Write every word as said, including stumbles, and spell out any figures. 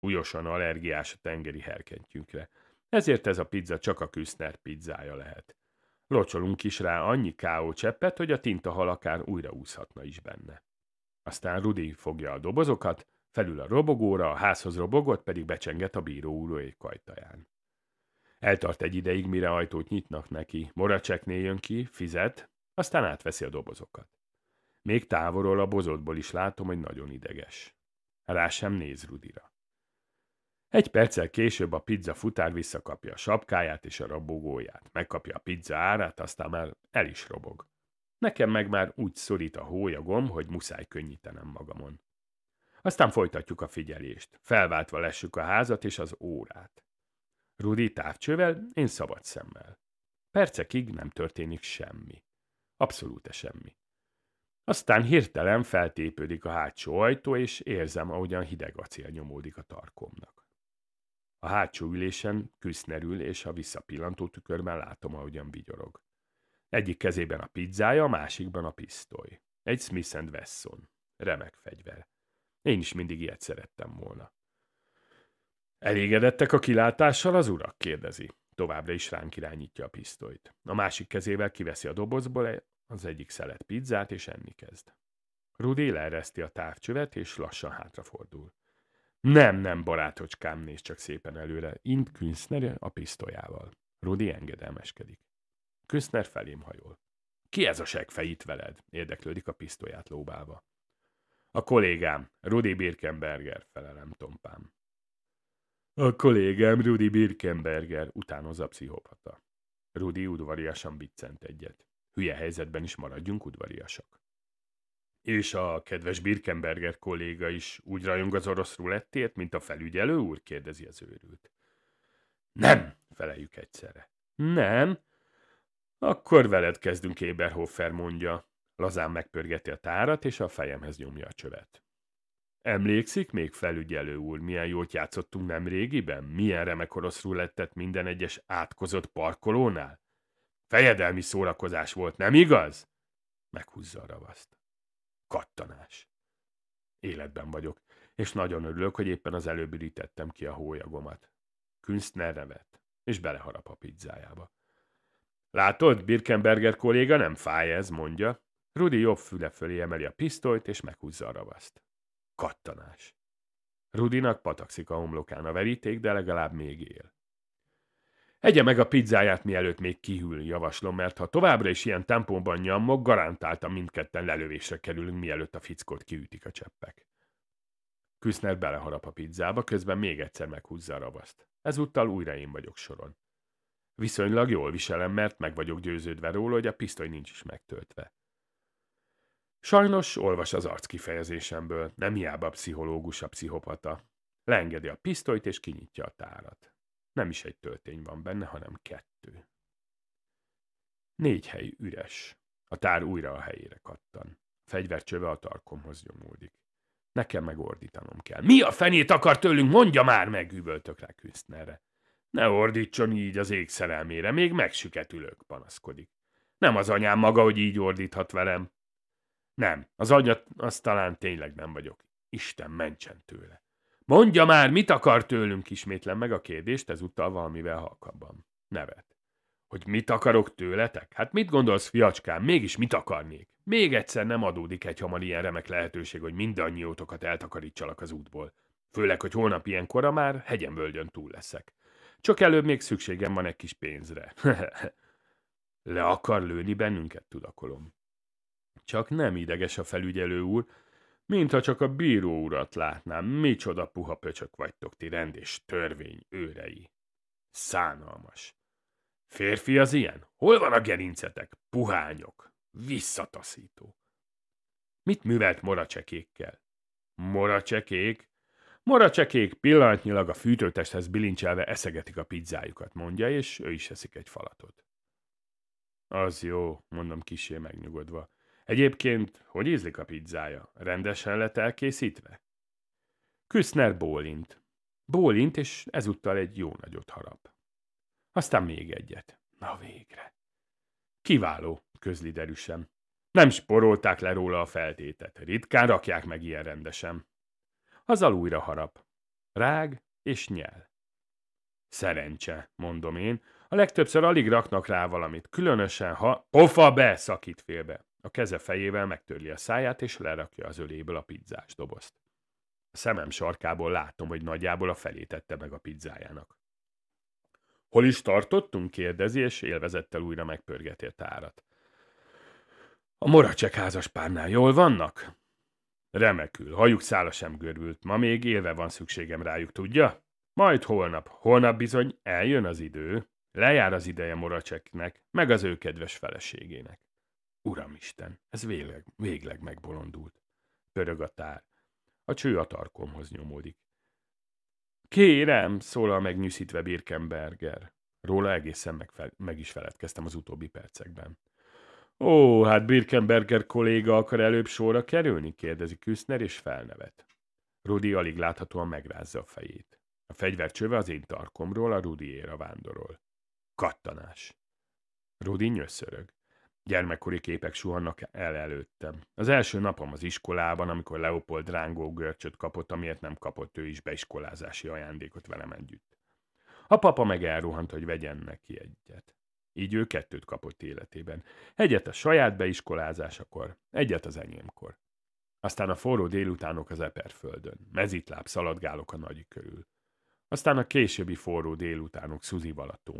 Súlyosan allergiás a tengeri herkentyünkre. Ezért ez a pizza csak a Küszner pizzája lehet. Locsolunk is rá annyi ká ó cseppet, hogy a tintahal akár újraúszhatna is benne. Aztán Rudi fogja a dobozokat, felül a robogóra, a házhoz robogott pedig becsenget a bíró úr kajtaján. Eltart egy ideig, mire ajtót nyitnak neki. Moracseknél jön ki, fizet, aztán átveszi a dobozokat. Még távolról a bozótból is látom, hogy nagyon ideges. Rá sem néz Rudira. Egy perccel később a pizza futár visszakapja a sapkáját és a robogóját. Megkapja a pizza árát, aztán már el is robog. Nekem meg már úgy szorít a hólyagom, hogy muszáj könnyítenem magamon. Aztán folytatjuk a figyelést. Felváltva lessük a házat és az órát. Rudi távcsővel, én szabad szemmel. Percekig nem történik semmi. Abszolút semmi. Aztán hirtelen feltépődik a hátsó ajtó, és érzem, ahogyan hideg acél nyomódik a tarkomnak. A hátsó ülésen Küszner ül, és a visszapillantó tükörben látom, ahogyan vigyorog. Egyik kezében a pizzája, a másikban a pisztoly. Egy Smith and Wesson. Remek fegyver. Én is mindig ilyet szerettem volna. Elégedettek a kilátással az urak? Kérdezi. Továbbra is ránk irányítja a pisztolyt. A másik kezével kiveszi a dobozból az egyik szelet pizzát, és enni kezd. Rudi leereszti a távcsövet, és lassan hátrafordul. Nem, nem, barátocskám, nézd csak szépen előre. Int Küszner a pisztolyával. Rudi engedelmeskedik. Küszner felém hajol. Ki ez a seggfej itt veled? Érdeklődik a pisztolyát lóbálva. A kollégám, Rudi Birkenberger, felelem tompán. A kollégám Rudi Birkenberger, utánozza a pszichopata. Rudi udvariasan biccent egyet. Hülye helyzetben is maradjunk udvariasak. És a kedves Birkenberger kolléga is úgy rajong az orosz rulettért, mint a felügyelő úr? Kérdezi az őrült. Nem, feleljük egyszerre. Nem? Akkor veled kezdünk, Eberhofer mondja. Lazán megpörgeti a tárat, és a fejemhez nyomja a csövet. Emlékszik még, felügyelő úr, milyen jót játszottunk nem régiben? Milyen remek orosz rulettet minden egyes átkozott parkolónál? Fejedelmi szórakozás volt, nem igaz? Meghúzza a ravaszt. Kattanás. Életben vagyok, és nagyon örülök, hogy éppen az előbb ürítettem ki a hólyagomat. Küszner nevet, és beleharap a pizzájába. Látod, Birkenberger kolléga, nem fáj ez, mondja. Rudi jobb füle fölé emeli a pisztolyt, és meghúzza a ravaszt. Kattanás. Rudinak patakszik a homlokán a veríték, de legalább még él. Egye meg a pizzáját, mielőtt még kihűl, javaslom, mert ha továbbra is ilyen tempóban nyammog, garantáltan mindketten lelövésre kerülünk, mielőtt a fickót kiütik a cseppek. Küszner beleharap a pizzába, közben még egyszer meghúzza a ravaszt. Ezúttal újra én vagyok soron. Viszonylag jól viselem, mert meg vagyok győződve róla, hogy a pisztoly nincs is megtöltve. Sajnos olvas az arckifejezésemből, nem hiába a pszichológus a pszichopata. Leengedi a pisztolyt és kinyitja a tárat. Nem is egy töltény van benne, hanem kettő. Négy hely üres. A tár újra a helyére kattan. A fegyvercsöve a tarkomhoz nyomódik. Nekem megordítanom kell. Mi a fenét akar tőlünk? Mondja már meg, üvöltök rá Küsznerre. Ne ordítson így az ég szerelmére, még megsüketülök, panaszkodik. Nem az anyám maga, hogy így ordíthat velem. Nem, az anya, az talán tényleg nem vagyok. Isten mentsen tőle. Mondja már, mit akar tőlünk, ismétlem meg a kérdést, ezúttal valamivel halkabban. Nevet. Hogy mit akarok tőletek? Hát mit gondolsz, fiacskám, mégis mit akarnék? Még egyszer nem adódik egy hamar ilyen remek lehetőség, hogy mindannyiótokat eltakarítsalak az útból. Főleg, hogy holnap ilyenkora már hegyen-völgyön túl leszek. Csak előbb még szükségem van egy kis pénzre. Le akar lőni bennünket, tudakolom. Csak nem ideges a felügyelő úr, mintha csak a bíró urat látnám. Micsoda puha pöcsök vagytok ti, rend és törvény őrei. Szánalmas. Férfi az ilyen? Hol van a gerincetek? Puhányok. Visszataszító. Mit művelt moracsekékkel? Moracsekék? Moracsekék pillanatnyilag a fűtőtesthez bilincselve eszegetik a pizzájukat, mondja, és ő is eszik egy falatot. Az jó, mondom kissé megnyugodva. Egyébként, hogy ízlik a pizzája? Rendesen lett elkészítve? Küszner bólint. Bólint, és ezúttal egy jó nagyot harap. Aztán még egyet. Na végre. Kiváló, közli derűsen. Nem sporolták le róla a feltétet. Ritkán rakják meg ilyen rendesen. Azzal újra harap. Rág és nyel. Szerencse, mondom én. A legtöbbször alig raknak rá valamit, különösen ha... Pofa be! Szakít félbe. A keze fejével megtörli a száját, és lerakja az öléből a pizzás dobozt. A szemem sarkából látom, hogy nagyjából a felét tette meg a pizzájának. Hol is tartottunk? Kérdezi, és élvezettel újra megpörgeti a tárat. A Moracsek házaspárnál jól vannak? Remekül, hajuk szála sem görbült, ma még élve van szükségem rájuk, tudja? Majd holnap, holnap bizony eljön az idő. Lejár az ideje Moracseknek, meg az ő kedves feleségének. Uramisten, ez végleg, végleg megbolondult. Pörög a tár. A cső a tarkomhoz nyomódik. Kérem, szólal meg nyűszítve Birkenberger. Róla egészen megfe- meg is feledkeztem az utóbbi percekben. Ó, hát Birkenberger kolléga akar előbb sorra kerülni? Kérdezi Küszner, és felnevet. Rudi alig láthatóan megrázza a fejét. A fegyvercsöve az én tarkomról a Rudiéra vándorol. Kattanás. Rudi nyöszörög. Gyermekkori képek suhannak el előttem. Az első napom az iskolában, amikor Leopold rángó görcsöt kapott, amiért nem kapott ő is beiskolázási ajándékot velem együtt. A papa meg elrohant, hogy vegyen neki egyet. Így ő kettőt kapott életében. Egyet a saját beiskolázásakor, egyet az enyémkor. Aztán a forró délutánok az Eperföldön. Mezitláb szaladgálok a nagy körül. Aztán a későbbi forró délutánok Szuzival a tó